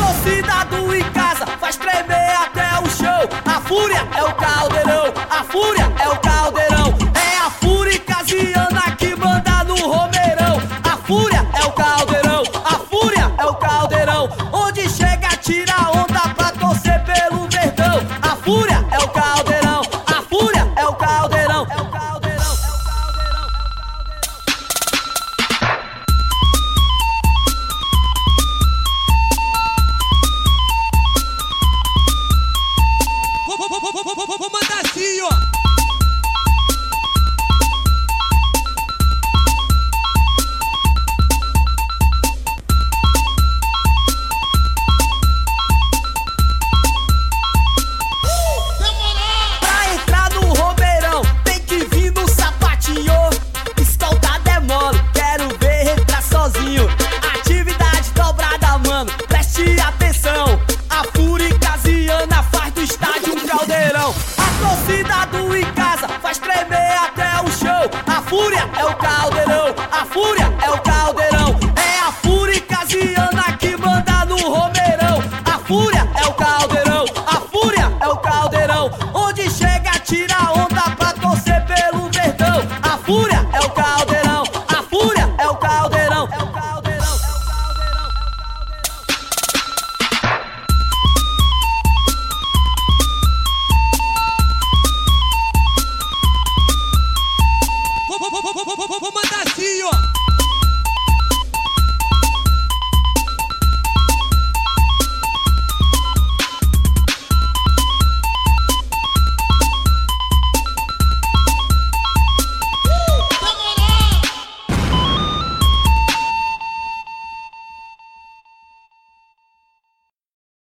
torcida do em casa faz tremer até o chão. A fúria é o caldeirão, a fúria é o caldeirão. É a fúria casiana que manda no romeirão. A fúria é o caldeirão, a fúria é o caldeirão. Onde chega tira onda pra torcer pelo verdão. A fúria é o caldeirão, a fúria é o caldeirão. É o caldeirão, é o caldeirão, é o Vou mandar assim, ó.